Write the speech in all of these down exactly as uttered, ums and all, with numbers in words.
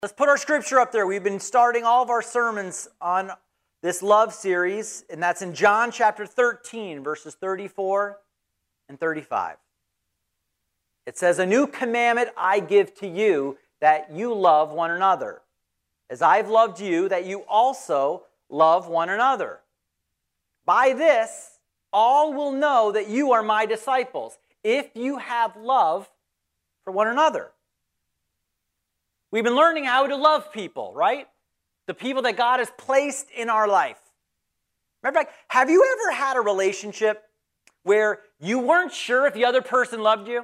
Let's put our scripture up there. We've been starting all of our sermons on this love series, and that's in John chapter thirteen, verses thirty-four and thirty-five. It says, "A new commandment I give to you, that you love one another. As I've loved you, that you also love one another. By this, all will know that you are my disciples, if you have love for one another." We've been learning how to love people, right? The people that God has placed in our life. Matter of fact, have you ever had a relationship where you weren't sure if the other person loved you?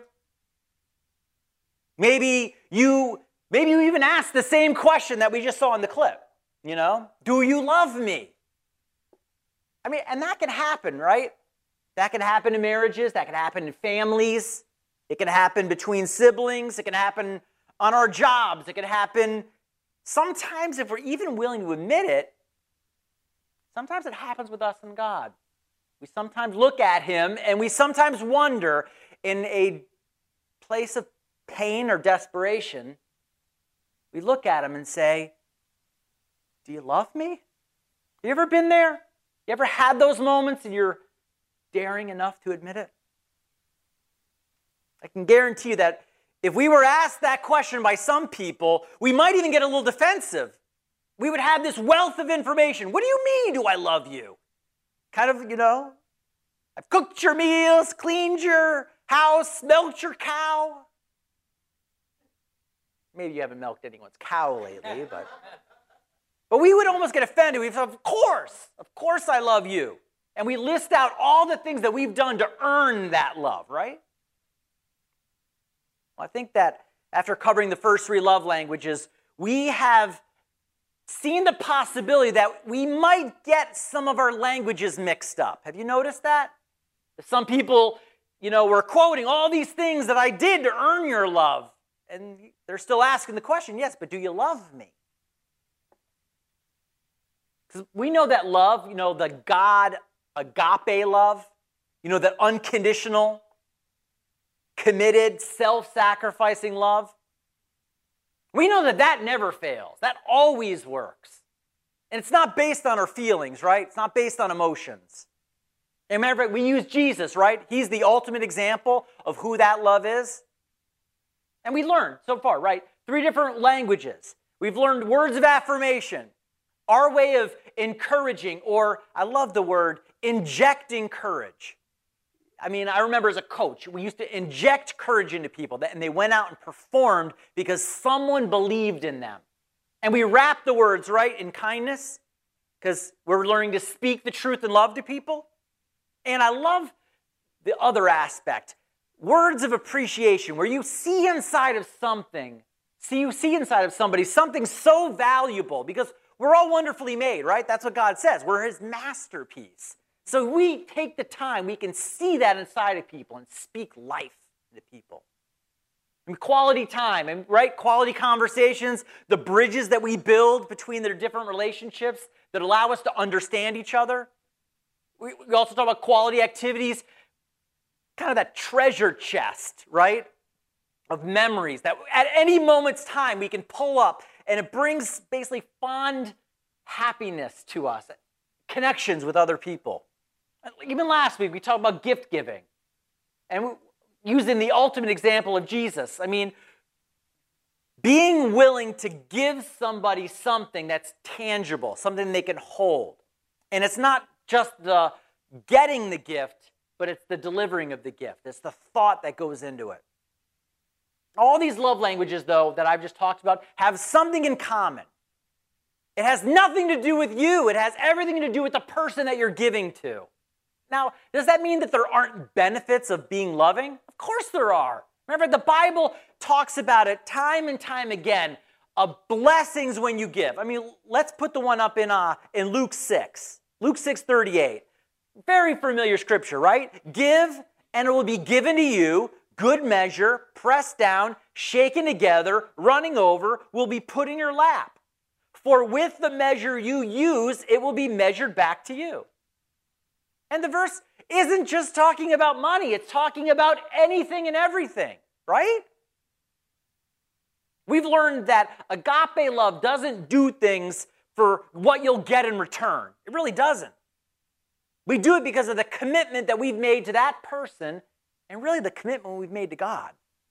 Maybe you, maybe you even asked the same question that we just saw in the clip. You know, do you love me? I mean, and that can happen, right? That can happen in marriages. That can happen in families. It can happen between siblings. It can happen on our jobs. It can happen sometimes, if we're even willing to admit it, sometimes it happens with us and God. We sometimes look at Him and we sometimes wonder, in a place of pain or desperation, we look at Him and say, do you love me? You ever been there? You ever had those moments and you're daring enough to admit it? I can guarantee you that if we were asked that question by some people, we might even get a little defensive. We would have this wealth of information. What do you mean, do I love you? Kind of, you know, I've cooked your meals, cleaned your house, milked your cow. Maybe you haven't milked anyone's cow lately, but... But we would almost get offended. We'd say, of course, of course I love you. And we list out all the things that we've done to earn that love, right? Well, I think that after covering the first three love languages, we have seen the possibility that we might get some of our languages mixed up. Have you noticed that? Some people, you know, were quoting all these things that I did to earn your love. And they're still asking the question, yes, but do you love me? Because we know that love, you know, the God agape love, you know, that unconditional, committed, self-sacrificing love. We know that that never fails. That always works. And it's not based on our feelings, right? It's not based on emotions. And matter of fact, we use Jesus, right? He's the ultimate example of who that love is. And we learned so far, right? Three different languages. We've learned words of affirmation. Our way of encouraging, or I love the word, injecting courage. I mean, I remember as a coach, we used to inject courage into people, and they went out and performed because someone believed in them. And we wrap the words, right, in kindness, because we're learning to speak the truth and love to people. And I love the other aspect, words of appreciation, where you see inside of something, see you see inside of somebody something so valuable, because we're all wonderfully made, right? That's what God says. We're His masterpiece. So we take the time, we can see that inside of people and speak life into people. And quality time, and right, quality conversations, the bridges that we build between their different relationships that allow us to understand each other. We, we also talk about quality activities, kind of that treasure chest, right, of memories that at any moment's time we can pull up, and it brings basically fond happiness to us, connections with other people. Even last week, we talked about gift giving. And using the ultimate example of Jesus. I mean, being willing to give somebody something that's tangible, something they can hold. And it's not just the getting the gift, but it's the delivering of the gift. It's the thought that goes into it. All these love languages, though, that I've just talked about, have something in common. It has nothing to do with you. It has everything to do with the person that you're giving to. Now, does that mean that there aren't benefits of being loving? Of course there are. Remember, the Bible talks about it time and time again, of blessings when you give. I mean, let's put the one up in, uh, in Luke six. Luke six thirty-eight. Very familiar scripture, right? Give, and it will be given to you. Good measure, pressed down, shaken together, running over, will be put in your lap. For with the measure you use, it will be measured back to you. And the verse isn't just talking about money. It's talking about anything and everything, right? We've learned that agape love doesn't do things for what you'll get in return. It really doesn't. We do it because of the commitment that we've made to that person and really the commitment we've made to God.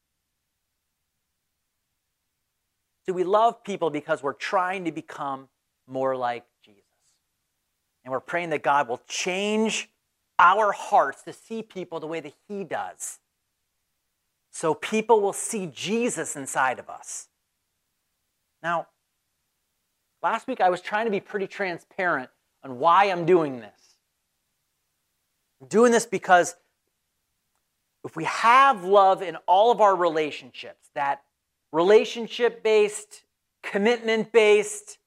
Do we love people because we're trying to become more like Jesus? And we're praying that God will change our hearts to see people the way that He does, so people will see Jesus inside of us. Now, last week I was trying to be pretty transparent on why I'm doing this. I'm doing this because if we have love in all of our relationships, that relationship-based, commitment-based,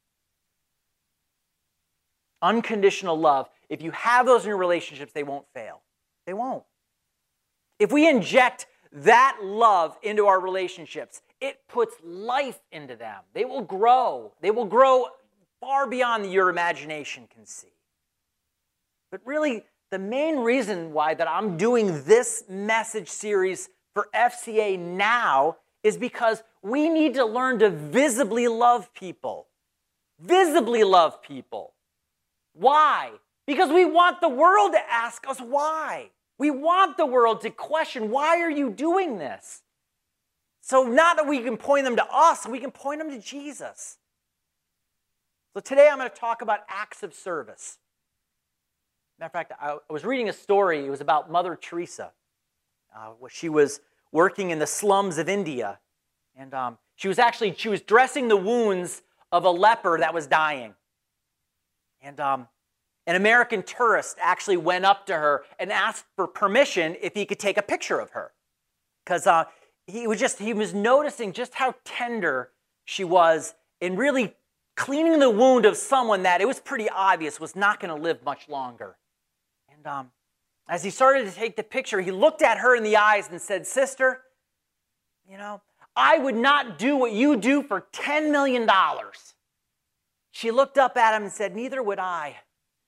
unconditional love, if you have those in your relationships, they won't fail. They won't. If we inject that love into our relationships, it puts life into them. They will grow. They will grow far beyond your imagination can see. But really, the main reason why that I'm doing this message series for F C A now is because we need to learn to visibly love people. Visibly love people. Why? Because we want the world to ask us why. We want the world to question, why are you doing this? So not that we can point them to us, we can point them to Jesus. So today I'm going to talk about acts of service. Matter of fact, I was reading a story. It was about Mother Teresa. Uh, she was working in the slums of India. And um, she was actually, she was dressing the wounds of a leper that was dying. And um, an American tourist actually went up to her and asked for permission if he could take a picture of her. Because uh, he was just, he was noticing just how tender she was in really cleaning the wound of someone that it was pretty obvious was not going to live much longer. And um, as he started to take the picture, he looked at her in the eyes and said, "Sister, you know, I would not do what you do for ten million dollars. She looked up at him and said, "Neither would I."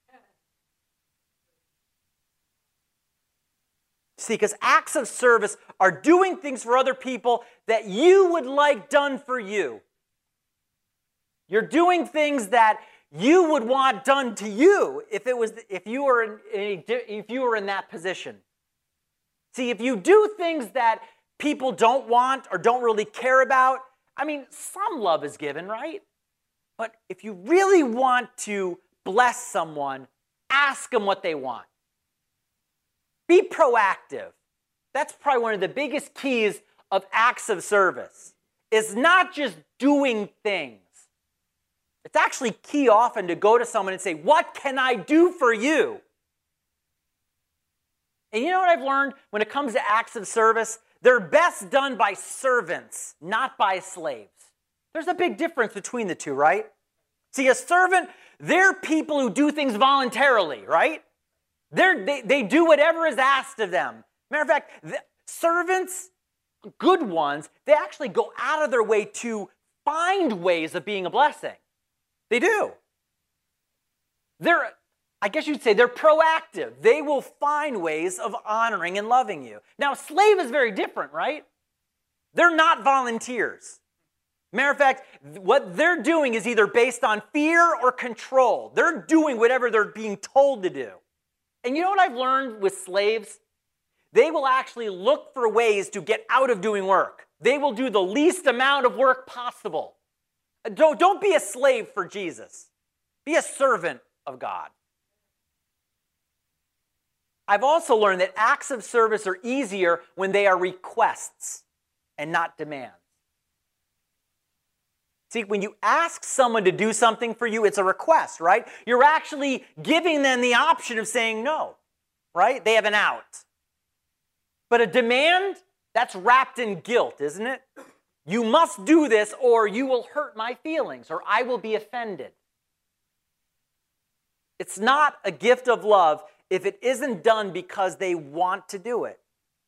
See, because acts of service are doing things for other people that you would like done for you. You're doing things that you would want done to you if it was if you were in a, if you were in that position. See, if you do things that people don't want or don't really care about, I mean, some love is given, right? But if you really want to bless someone, ask them what they want. Be proactive. That's probably one of the biggest keys of acts of service. It's not just doing things. It's actually key often to go to someone and say, "What can I do for you?" And you know what I've learned when it comes to acts of service? They're best done by servants, not by slaves. There's a big difference between the two, right? See, a servant, they're people who do things voluntarily, right? They're, they, they do whatever is asked of them. Matter of fact, the servants, good ones, they actually go out of their way to find ways of being a blessing. They do. They're, I guess you'd say they're proactive. They will find ways of honoring and loving you. Now, a slave is very different, right? They're not volunteers. Matter of fact, what they're doing is either based on fear or control. They're doing whatever they're being told to do. And you know what I've learned with slaves? They will actually look for ways to get out of doing work. They will do the least amount of work possible. Don't, don't be a slave for Jesus. Be a servant of God. I've also learned that acts of service are easier when they are requests and not demands. See, when you ask someone to do something for you, it's a request, right? You're actually giving them the option of saying no, right? They have an out. But a demand, that's wrapped in guilt, isn't it? You must do this or you will hurt my feelings or I will be offended. It's not a gift of love if it isn't done because they want to do it.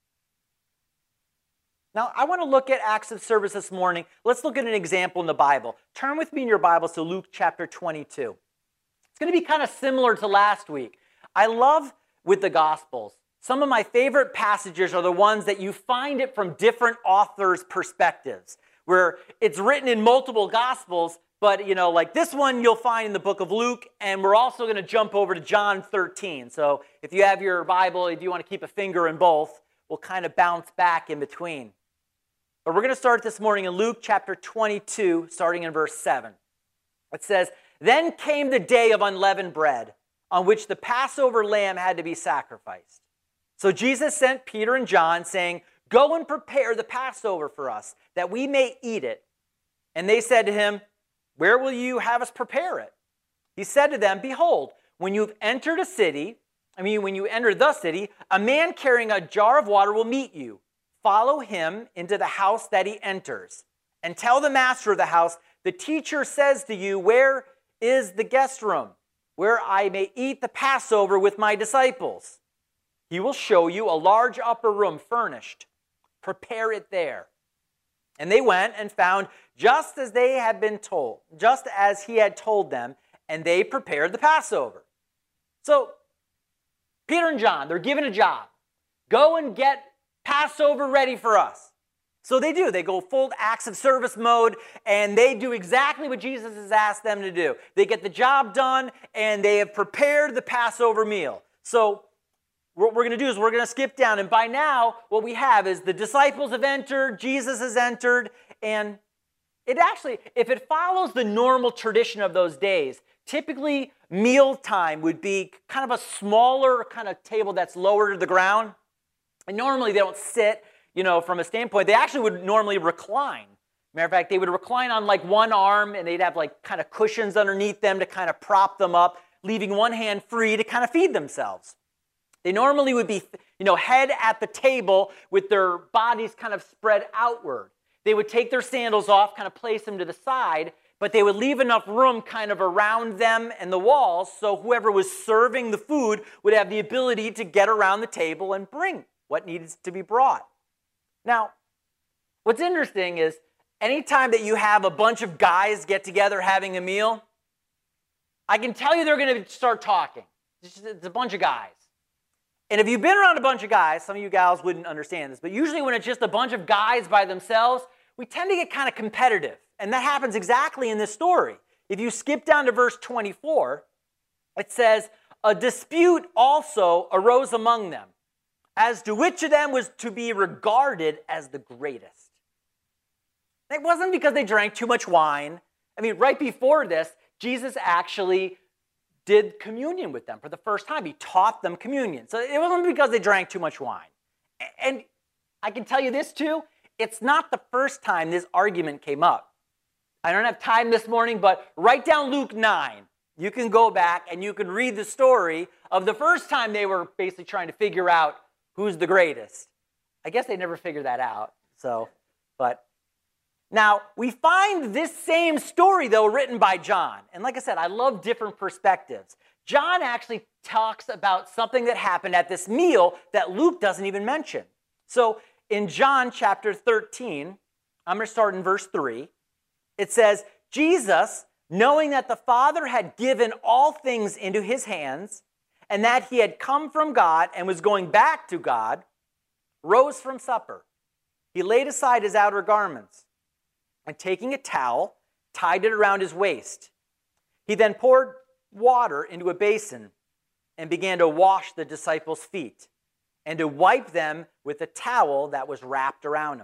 Now, I want to look at acts of service this morning. Let's look at an example in the Bible. Turn with me in your Bibles to Luke chapter twenty-two. It's going to be kind of similar to last week. I love with the Gospels, some of my favorite passages are the ones that you find it from different authors' perspectives, where it's written in multiple Gospels, but, you know, like this one you'll find in the book of Luke, and we're also going to jump over to John thirteen. So if you have your Bible, if you want to keep a finger in both, we'll kind of bounce back in between. But we're going to start this morning in Luke chapter twenty-two, starting in verse seven. It says, "Then came the day of unleavened bread, on which the Passover lamb had to be sacrificed. So Jesus sent Peter and John, saying, 'Go and prepare the Passover for us, that we may eat it.' And they said to him, 'Where will you have us prepare it?' He said to them, 'Behold, when you've entered a city, I mean, when you enter the city, a man carrying a jar of water will meet you. Follow him into the house that he enters, and tell the master of the house, the teacher says to you, where is the guest room, where I may eat the Passover with my disciples? He will show you a large upper room furnished. Prepare it there.' And they went and found just as they had been told, just as he had told them, and they prepared the Passover." So, Peter and John, they're given a job. Go and get Passover ready for us. So they do. They go full acts of service mode, and they do exactly what Jesus has asked them to do. They get the job done, and they have prepared the Passover meal. So what we're going to do is we're going to skip down, and by now what we have is the disciples have entered, Jesus has entered, and it actually, if it follows the normal tradition of those days, typically mealtime would be kind of a smaller kind of table that's lower to the ground. And normally they don't sit, you know, from a standpoint. They actually would normally recline. Matter of fact, they would recline on like one arm, and they'd have like kind of cushions underneath them to kind of prop them up, leaving one hand free to kind of feed themselves. They normally would be, you know, head at the table with their bodies kind of spread outward. They would take their sandals off, kind of place them to the side, but they would leave enough room kind of around them and the walls so whoever was serving the food would have the ability to get around the table and bring what needs to be brought. Now, what's interesting is anytime that you have a bunch of guys get together having a meal, I can tell you they're going to start talking. It's a bunch of guys. And if you've been around a bunch of guys, some of you gals wouldn't understand this, but usually when it's just a bunch of guys by themselves, we tend to get kind of competitive. And that happens exactly in this story. If you skip down to verse twenty-four, it says, "A dispute also arose among them, as to which of them was to be regarded as the greatest." It wasn't because they drank too much wine. I mean, right before this, Jesus actually did communion with them for the first time. He taught them communion. So it wasn't because they drank too much wine. And I can tell you this too, it's not the first time this argument came up. I don't have time this morning, but write down Luke nine. You can go back and you can read the story of the first time they were basically trying to figure out who's the greatest. I guess they never figured that out. So, but now we find this same story though written by John. And like I said, I love different perspectives. John actually talks about something that happened at this meal that Luke doesn't even mention. So in John chapter thirteen, I'm going to start in verse three. It says, "Jesus, knowing that the Father had given all things into his hands, and that he had come from God and was going back to God, rose from supper. He laid aside his outer garments, and taking a towel, tied it around his waist. He then poured water into a basin and began to wash the disciples' feet and to wipe them with a towel that was wrapped around him."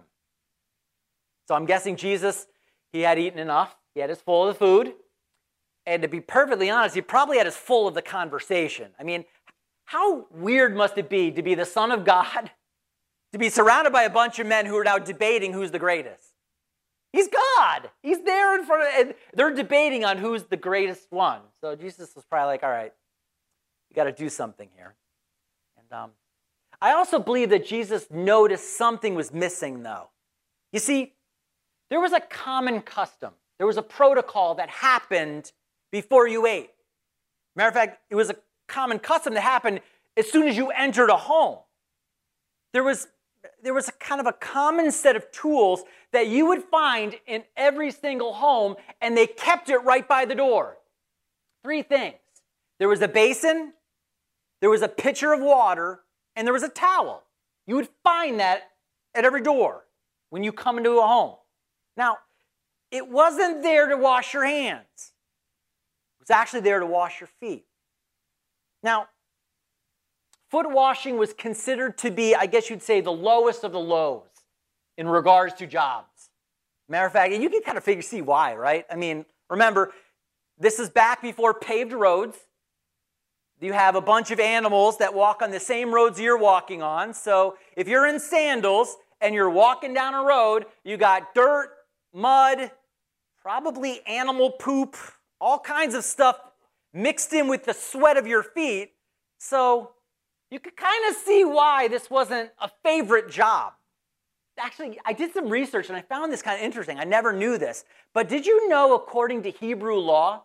So I'm guessing Jesus, he had eaten enough. He had his full of the food. And to be perfectly honest, he probably had his full of the conversation. I mean, how weird must it be to be the Son of God, to be surrounded by a bunch of men who are now debating who's the greatest? He's God. He's there in front of, and they're debating on who's the greatest one. So Jesus was probably like, all right, you got to do something here. And um, I also believe that Jesus noticed something was missing, though. You see, there was a common custom. There was a protocol that happened before you ate. Matter of fact, it was a common custom that happened as soon as you entered a home. There was, there was a kind of a common set of tools that you would find in every single home, and they kept it right by the door. Three things. There was a basin, there was a pitcher of water, and there was a towel. You would find that at every door when you come into a home. Now, it wasn't there to wash your hands. It was actually there to wash your feet. Now, foot washing was considered to be, I guess you'd say, the lowest of the lows in regards to jobs. Matter of fact, you can kind of figure, see why, right? I mean, remember, this is back before paved roads. You have a bunch of animals that walk on the same roads you're walking on. So if you're in sandals and you're walking down a road, you got dirt, mud, probably animal poop, all kinds of stuff mixed in with the sweat of your feet. So you could kind of see why this wasn't a favorite job. Actually, I did some research and I found this kind of interesting. I never knew this. But did you know, according to Hebrew law,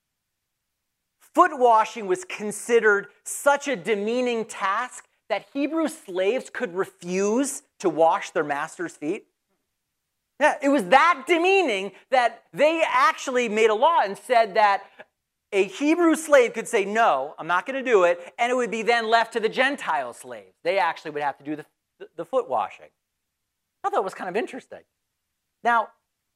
foot washing was considered such a demeaning task that Hebrew slaves could refuse to wash their master's feet? Yeah, it was that demeaning that they actually made a law and said that a Hebrew slave could say, no, I'm not going to do it, and it would be then left to the Gentile slaves. They actually would have to do the, the, the foot washing. I thought it was kind of interesting. Now,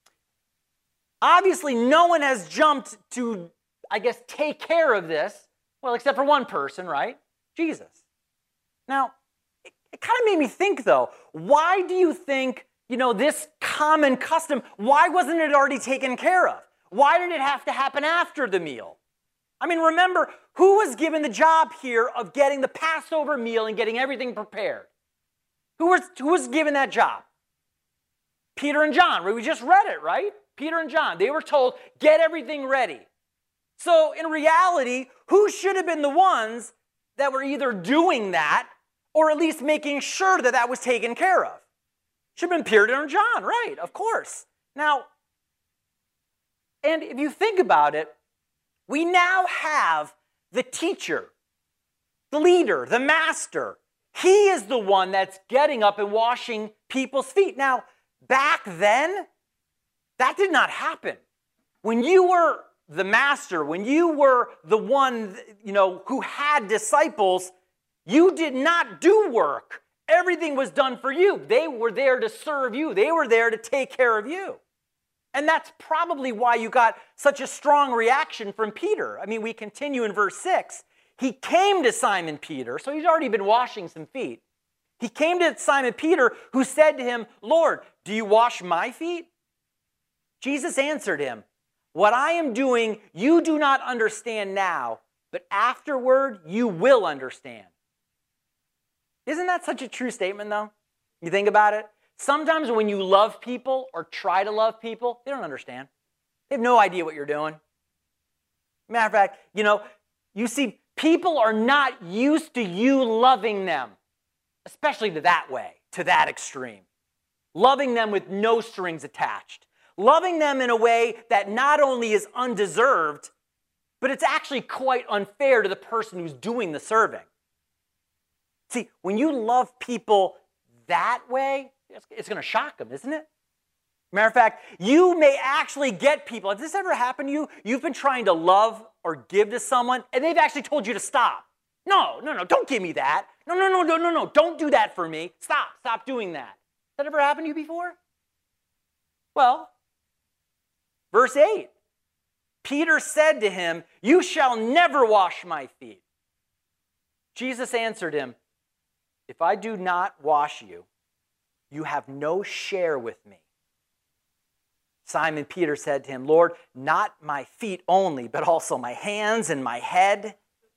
obviously, no one has jumped to, I guess, take care of this, well, except for one person, right? Jesus. Now, it, it kind of made me think, though, why do you think, you know, this common custom, why wasn't it already taken care of? Why did it have to happen after the meal? I mean, remember, who was given the job here of getting the Passover meal and getting everything prepared? Who was, who was given that job? Peter and John. We just read it, right? Peter and John. They were told, get everything ready. So in reality, who should have been the ones that were either doing that or at least making sure that that was taken care of? Should have been Peter and John, right? Of course. Now, and if you think about it, we now have the teacher, the leader, the master. He is the one that's getting up and washing people's feet. Now, back then, that did not happen. When you were the master, when you were the one, you know, who had disciples, you did not do work. Everything was done for you. They were there to serve you. They were there to take care of you. And that's probably why you got such a strong reaction from Peter. I mean, we continue in verse six. He came to Simon Peter, so he's already been washing some feet. He came to Simon Peter, who said to him, Lord, do you wash my feet? Jesus answered him, what I am doing you do not understand now, but afterward you will understand. Isn't that such a true statement, though? You think about it? Sometimes when you love people or try to love people, they don't understand. They have no idea what you're doing. Matter of fact, you know, you see, people are not used to you loving them, especially to that way, to that extreme. Loving them with no strings attached. Loving them in a way that not only is undeserved, but it's actually quite unfair to the person who's doing the serving. See, when you love people that way, it's, it's going to shock them, isn't it? Matter of fact, you may actually get people. Has this ever happened to you? You've been trying to love or give to someone, and they've actually told you to stop. No, no, no, don't give me that. No, no, no, no, no, no, don't do that for me. Stop, stop doing that. Has that ever happened to you before? Well, verse eight. Peter said to him, you shall never wash my feet. Jesus answered him, if I do not wash you, you have no share with me. Simon Peter said to him, Lord, not my feet only, but also my hands and my head.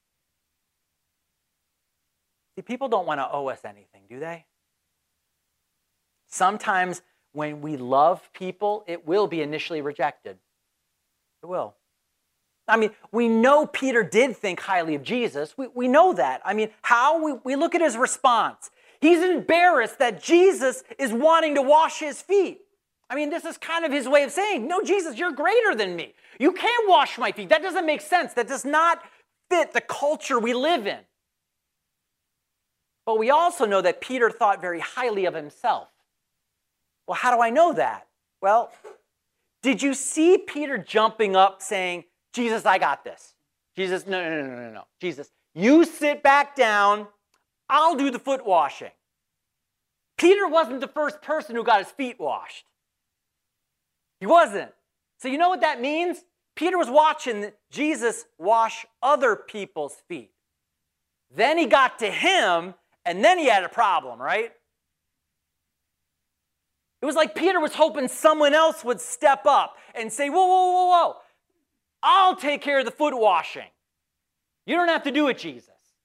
See, people don't want to owe us anything, do they? Sometimes when we love people, it will be initially rejected. It will. I mean, we know Peter did think highly of Jesus. We, we know that. I mean, how? We, we look at his response. He's embarrassed that Jesus is wanting to wash his feet. I mean, this is kind of his way of saying, no, Jesus, you're greater than me. You can't wash my feet. That doesn't make sense. That does not fit the culture we live in. But we also know that Peter thought very highly of himself. Well, how do I know that? Well, did you see Peter jumping up saying, Jesus, I got this. Jesus, no, no, no, no, no. Jesus, you sit back down. I'll do the foot washing. Peter wasn't the first person who got his feet washed. He wasn't. So you know what that means? Peter was watching Jesus wash other people's feet. Then he got to him, and then he had a problem, right? It was like Peter was hoping someone else would step up and say, whoa, whoa, whoa, whoa, I'll take care of the foot washing. You don't have to do it, Jesus.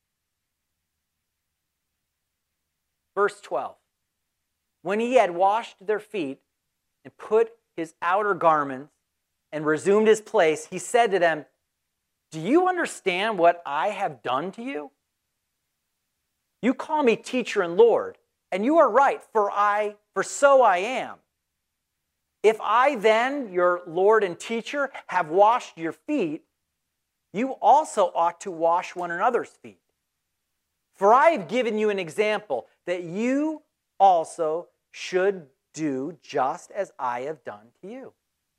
Verse twelve. When he had washed their feet and put his outer garments and resumed his place, he said to them, do you understand what I have done to you? You call me teacher and Lord, and you are right, for I, for so I am. If I then, your Lord and teacher, have washed your feet, you also ought to wash one another's feet. For I have given you an example that you also should do just as I have done to you.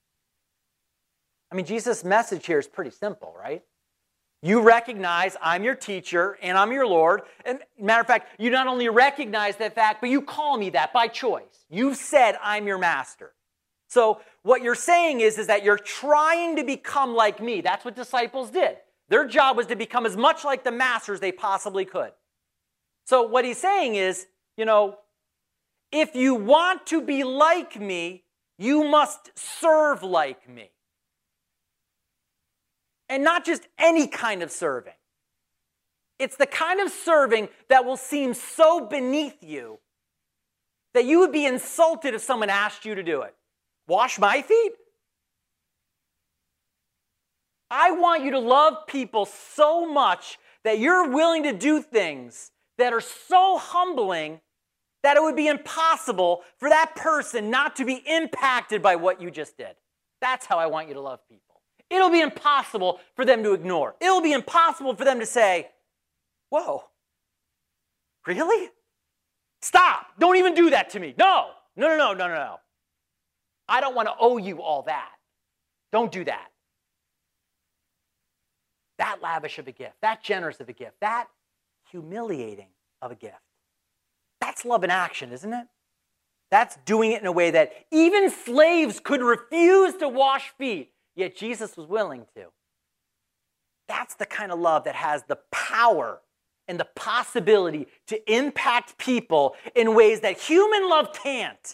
I mean, Jesus' message here is pretty simple, right? You recognize I'm your teacher and I'm your Lord. And matter of fact, you not only recognize that fact, but you call me that by choice. You've said I'm your master. So what you're saying is, is that you're trying to become like me. That's what disciples did. Their job was to become as much like the master as they possibly could. So what he's saying is, you know, if you want to be like me, you must serve like me. And not just any kind of serving. It's the kind of serving that will seem so beneath you that you would be insulted if someone asked you to do it. Wash my feet? I want you to love people so much that you're willing to do things that are so humbling that it would be impossible for that person not to be impacted by what you just did. That's how I want you to love people. It'll be impossible for them to ignore. It'll be impossible for them to say, whoa, really? Stop. Don't even do that to me. No, no, no, no, no, no, no. I don't want to owe you all that. Don't do that. That lavish of a gift, that generous of a gift, that humiliating of a gift. That's love in action, isn't it? That's doing it in a way that even slaves could refuse to wash feet, yet Jesus was willing to. That's the kind of love that has the power and the possibility to impact people in ways that human love can't.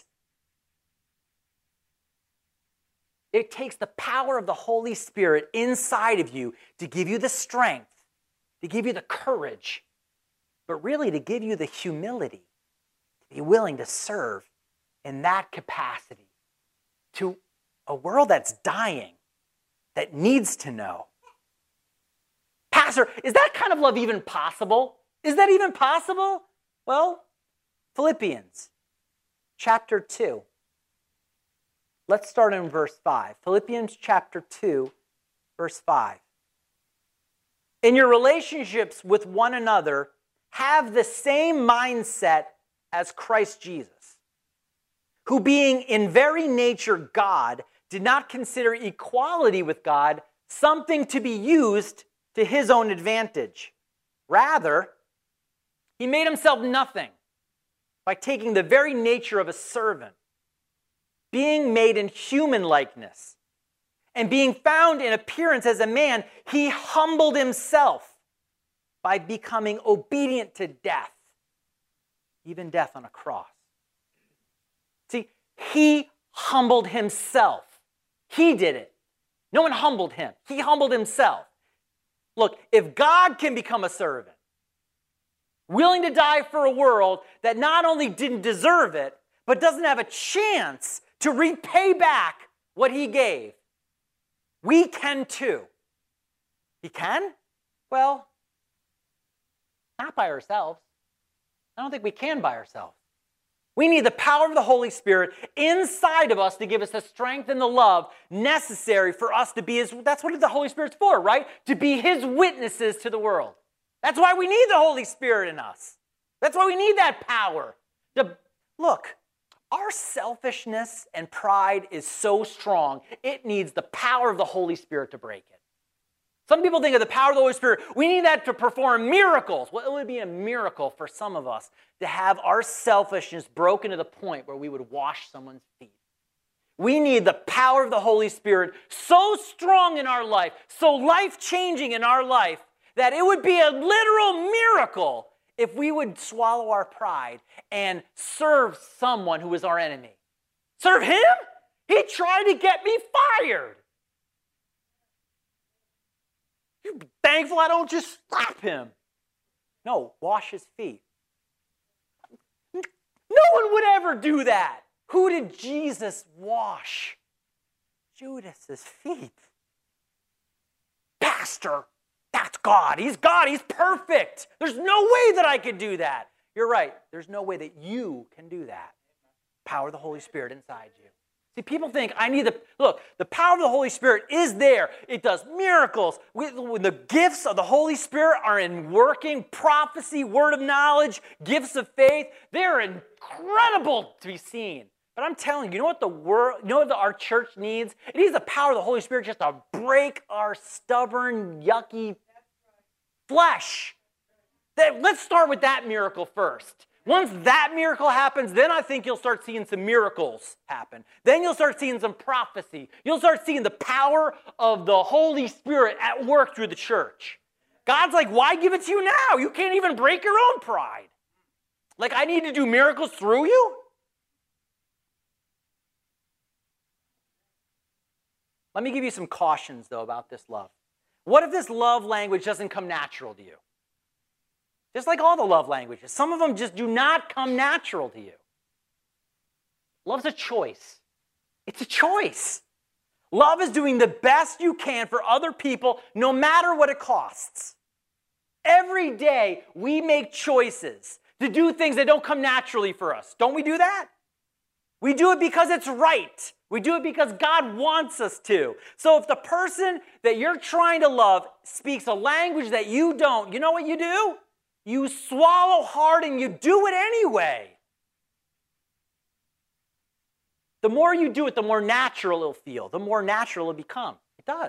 It takes the power of the Holy Spirit inside of you to give you the strength, to give you the courage, but really to give you the humility, to be willing to serve in that capacity to a world that's dying, that needs to know. Pastor, is that kind of love even possible? Is that even possible? Well, Philippians chapter two. Let's start in verse five. Philippians chapter two, verse five. In your relationships with one another, have the same mindset as Christ Jesus, who being in very nature God, did not consider equality with God something to be used to his own advantage. Rather, he made himself nothing by taking the very nature of a servant, being made in human likeness, and being found in appearance as a man, he humbled himself by becoming obedient to death, even death on a cross. See, he humbled himself. He did it. No one humbled him. He humbled himself. Look, if God can become a servant, willing to die for a world that not only didn't deserve it, but doesn't have a chance to repay back what he gave, we can too. He can? Well, not by ourselves. I don't think we can by ourselves. We need the power of the Holy Spirit inside of us to give us the strength and the love necessary for us to be his, that's what the Holy Spirit's for, right? To be his witnesses to the world. That's why we need the Holy Spirit in us. That's why we need that power. To, look, our selfishness and pride is so strong, it needs the power of the Holy Spirit to break it. Some people think of the power of the Holy Spirit, we need that to perform miracles. Well, it would be a miracle for some of us to have our selfishness broken to the point where we would wash someone's feet. We need the power of the Holy Spirit so strong in our life, so life-changing in our life, that it would be a literal miracle if we would swallow our pride and serve someone who is our enemy. Serve him? He tried to get me fired. You're thankful I don't just slap him. No, wash his feet. No one would ever do that. Who did Jesus wash? Judas's feet. Pastor, that's God. He's God. He's perfect. There's no way that I could do that. You're right. There's no way that you can do that. Power of the Holy Spirit inside you. See, people think, I need the, look, the power of the Holy Spirit is there. It does miracles. We, when the gifts of the Holy Spirit are in working, prophecy, word of knowledge, gifts of faith, they're incredible to be seen. But I'm telling you, you know what the world, you know what the, our church needs? It needs the power of the Holy Spirit just to break our stubborn, yucky flesh. That, let's start with that miracle first. Once that miracle happens, then I think you'll start seeing some miracles happen. Then you'll start seeing some prophecy. You'll start seeing the power of the Holy Spirit at work through the church. God's like, why give it to you now? You can't even break your own pride. Like, I need to do miracles through you? Let me give you some cautions, though, about this love. What if this love language doesn't come natural to you? Just like all the love languages. Some of them just do not come natural to you. Love's a choice. It's a choice. Love is doing the best you can for other people, no matter what it costs. Every day, we make choices to do things that don't come naturally for us. Don't we do that? We do it because it's right. We do it because God wants us to. So if the person that you're trying to love speaks a language that you don't, you know what you do? You swallow hard and you do it anyway. The more you do it, the more natural it'll feel. The more natural it'll become. It does.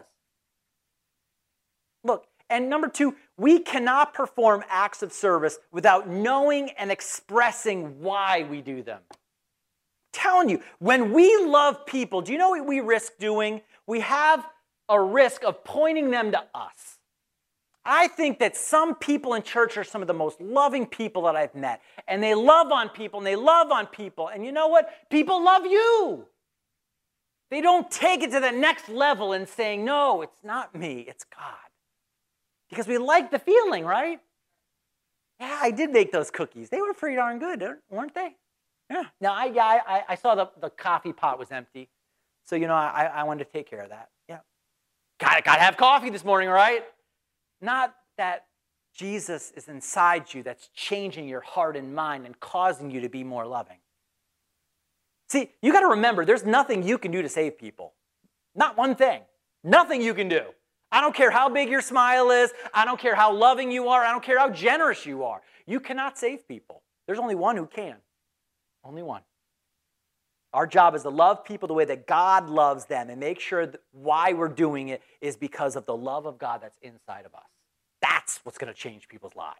Look, and number two, we cannot perform acts of service without knowing and expressing why we do them. I'm telling you, when we love people, do you know what we risk doing? We have a risk of pointing them to us. I think that some people in church are some of the most loving people that I've met. And they love on people, and they love on people. And you know what? People love you. They don't take it to the next level and saying, no, it's not me, it's God. Because we like the feeling, right? Yeah, I did make those cookies. They were pretty darn good, weren't they? Yeah. Now, I, I, I saw the, the coffee pot was empty. So, you know, I, I wanted to take care of that. Yeah. Got to have coffee this morning, right? Not that Jesus is inside you that's changing your heart and mind and causing you to be more loving. See, you got to remember, there's nothing you can do to save people. Not one thing. Nothing you can do. I don't care how big your smile is. I don't care how loving you are. I don't care how generous you are. You cannot save people. There's only one who can. Only one. Our job is to love people the way that God loves them and make sure that why we're doing it is because of the love of God that's inside of us. That's what's going to change people's lives.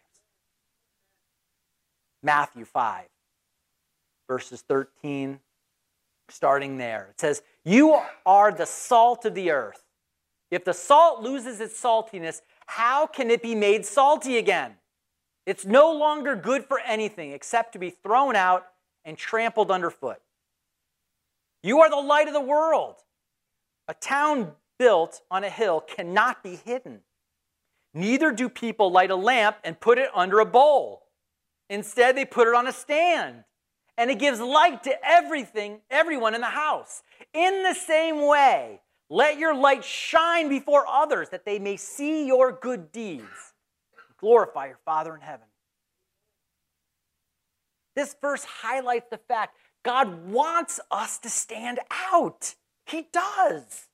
Matthew five, verses thirteen, starting there. It says, you are the salt of the earth. If the salt loses its saltiness, how can it be made salty again? It's no longer good for anything except to be thrown out and trampled underfoot. You are the light of the world. A town built on a hill cannot be hidden. Neither do people light a lamp and put it under a bowl. Instead, they put it on a stand, and it gives light to everything, everyone in the house. In the same way, let your light shine before others, that they may see your good deeds. Glorify your Father in heaven. This verse highlights the fact God wants us to stand out. He does.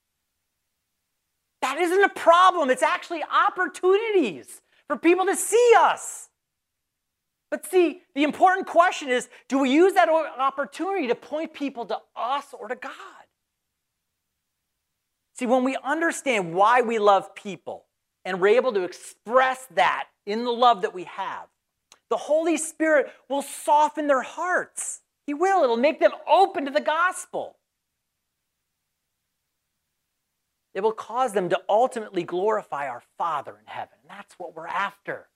That isn't a problem. It's actually opportunities for people to see us. But see, the important question is, do we use that opportunity to point people to us or to God? See, when we understand why we love people and we're able to express that in the love that we have, the Holy Spirit will soften their hearts. He will. It'll make them open to the gospel. It will cause them to ultimately glorify our Father in heaven. And that's what we're after.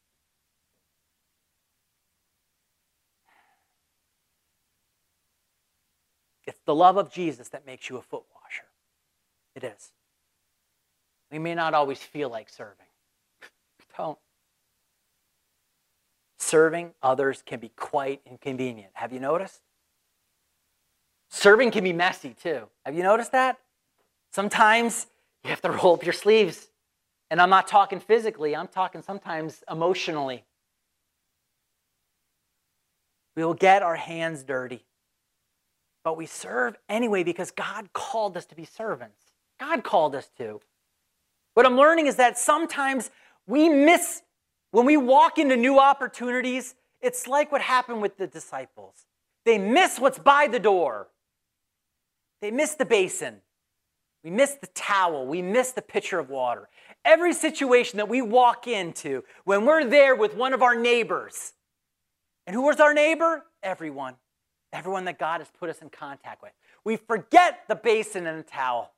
It's the love of Jesus that makes you a foot washer. It is. We may not always feel like serving. We don't. Serving others can be quite inconvenient. Have you noticed? Serving can be messy too. Have you noticed that? Sometimes you have to roll up your sleeves. And I'm not talking physically, I'm talking sometimes emotionally. We will get our hands dirty. But we serve anyway because God called us to be servants. God called us to. What I'm learning is that sometimes we miss, when we walk into new opportunities, it's like what happened with the disciples. They miss what's by the door. They miss the basin. We miss the towel. We miss the pitcher of water. Every situation that we walk into, when we're there with one of our neighbors, and who was our neighbor? Everyone. Everyone that God has put us in contact with. We forget the basin and the towel.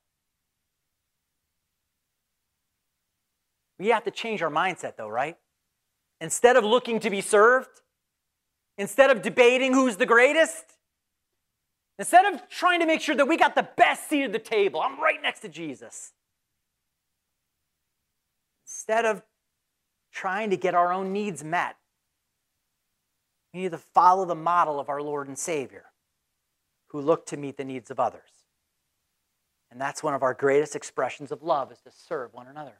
We have to change our mindset though, right? Instead of looking to be served, instead of debating who's the greatest, instead of trying to make sure that we got the best seat at the table, I'm right next to Jesus. Instead of trying to get our own needs met, we need to follow the model of our Lord and Savior, who looked to meet the needs of others. And that's one of our greatest expressions of love, is to serve one another.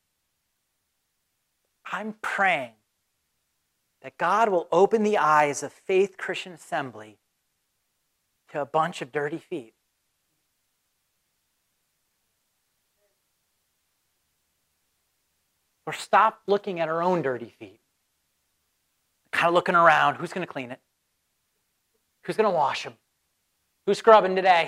I'm praying that God will open the eyes of Faith Christian Assembly to a bunch of dirty feet. Or stop looking at our own dirty feet. Kind of looking around, who's going to clean it? Who's going to wash them? Who's scrubbing today?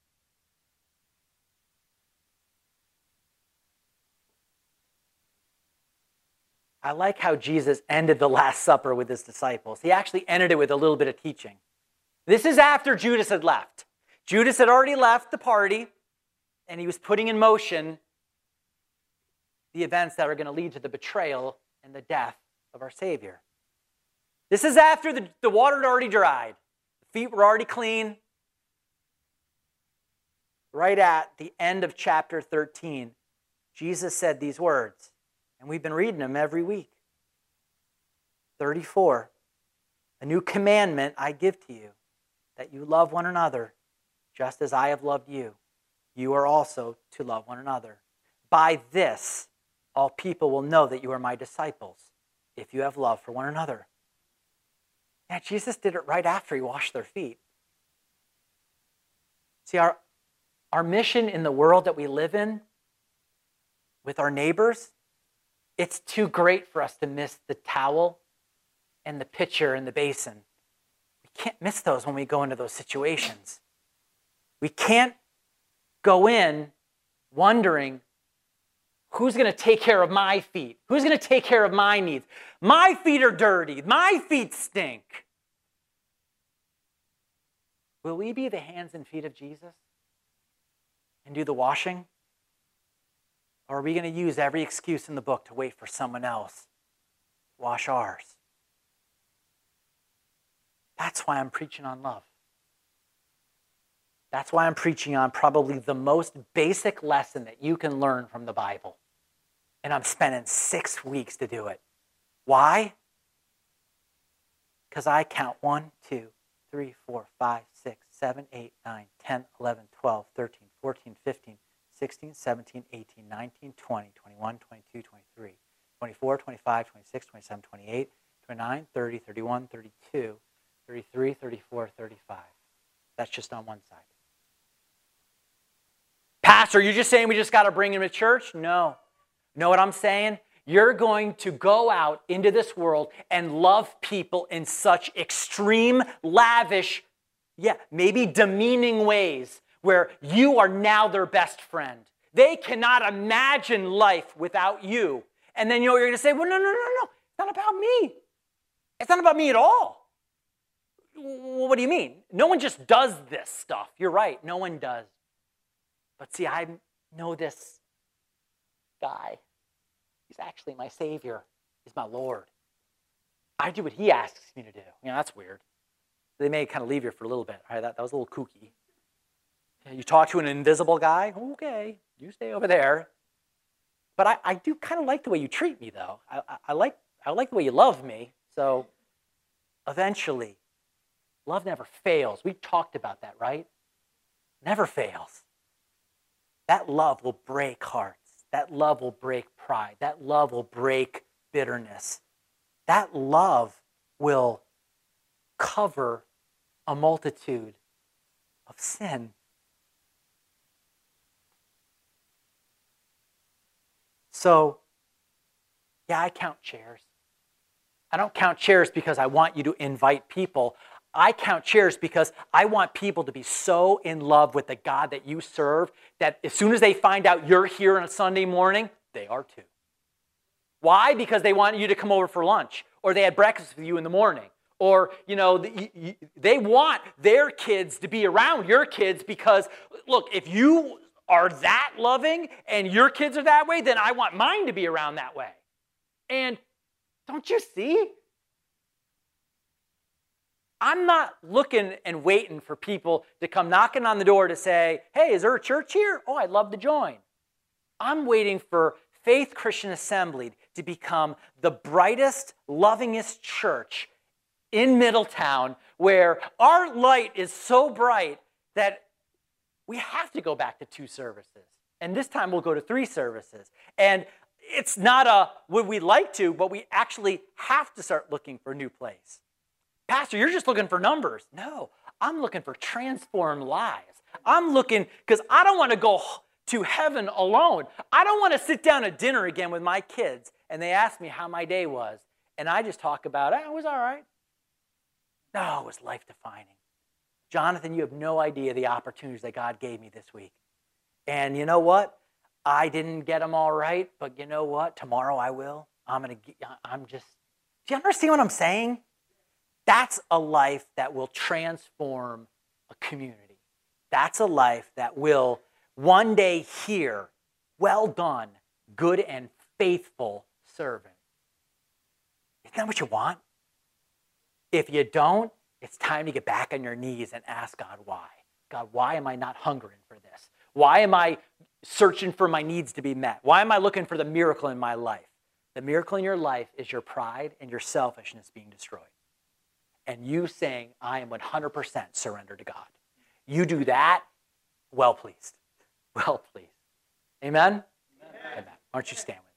I like how Jesus ended the Last Supper with his disciples. He actually ended it with a little bit of teaching. This is after Judas had left. Judas had already left the party, and he was putting in motion the events that were going to lead to the betrayal and the death of our Savior. This is after the, the water had already dried. The feet were already clean. Right at the end of chapter thirteen, Jesus said these words, and we've been reading them every week. thirty-four, a new commandment I give to you, that you love one another, just as I have loved you. You are also to love one another. By this, all people will know that you are my disciples, if you have love for one another. Yeah, Jesus did it right after he washed their feet. See, our, our mission in the world that we live in, with our neighbors, it's too great for us to miss the towel and the pitcher and the basin. We can't miss those when we go into those situations. We can't go in wondering, who's going to take care of my feet? Who's going to take care of my needs? My feet are dirty. My feet stink. Will we be the hands and feet of Jesus and do the washing? Or are we going to use every excuse in the book to wait for someone else to wash ours? That's why I'm preaching on love. That's why I'm preaching on probably the most basic lesson that you can learn from the Bible. And I'm spending six weeks to do it. Why? Because I count one, two, three, four, five, six, seven, eight, nine, ten, eleven, twelve, thirteen, fourteen, fifteen, sixteen, seventeen, eighteen, nineteen, twenty, twenty-one, twenty-two, twenty-three, twenty-four, twenty-five, twenty-six, twenty-seven, twenty-eight, twenty-nine, thirty, thirty-one, thirty-two, thirty-three, thirty-four, thirty-five. That's just on one side. Pastor, you're just saying we just got to bring him to church? No. Know what I'm saying? You're going to go out into this world and love people in such extreme, lavish, yeah, maybe demeaning ways where you are now their best friend. They cannot imagine life without you. And then you know, you're going to say, well, no, no, no, no. It's not about me. It's not about me at all. Well, what do you mean? No one just does this stuff. You're right. No one does. But see, I know this guy. He's actually my Savior. He's my Lord. I do what he asks me to do. You know, that's weird. They may kind of leave you for a little bit. All right, that, that was a little kooky. You talk to an invisible guy, okay, you stay over there. But I, I do kind of like the way you treat me, though. I, I, I like I like the way you love me. So eventually, love never fails. We talked about that, right? Never fails. That love will break hearts. That love will break pride. That love will break bitterness. That love will cover a multitude of sin. So, yeah, I count chairs. I don't count chairs because I want you to invite people. I count chairs because I want people to be so in love with the God that you serve that as soon as they find out you're here on a Sunday morning, they are too. Why? Because they want you to come over for lunch, or they had breakfast with you in the morning, or you know they want their kids to be around your kids because, look, if you are that loving and your kids are that way, then I want mine to be around that way. And don't you see? I'm not looking and waiting for people to come knocking on the door to say, hey, is there a church here? Oh, I'd love to join. I'm waiting for Faith Christian Assembly to become the brightest, lovingest church in Middletown, where our light is so bright that we have to go back to two services. And this time we'll go to three services. And it's not a would we like to, but we actually have to start looking for a new place. Pastor, you're just looking for numbers. No, I'm looking for transformed lives. I'm looking, because I don't want to go to heaven alone. I don't want to sit down at dinner again with my kids and they ask me how my day was. And I just talk about, oh, it was all right. No, it was life-defining. Jonathan, you have no idea the opportunities that God gave me this week. And you know what? I didn't get them all right, but you know what? Tomorrow I will. I'm going to, I'm just, do you understand what I'm saying? That's a life that will transform a community. That's a life that will one day hear, well done, good and faithful servant. Isn't that what you want? If you don't, it's time to get back on your knees and ask God why. God, why am I not hungering for this? Why am I searching for my needs to be met? Why am I looking for the miracle in my life? The miracle in your life is your pride and your selfishness being destroyed. And you saying, I am one hundred percent surrendered to God. You do that, well pleased. Well pleased. Amen? Amen. Amen. Why don't you stand with me?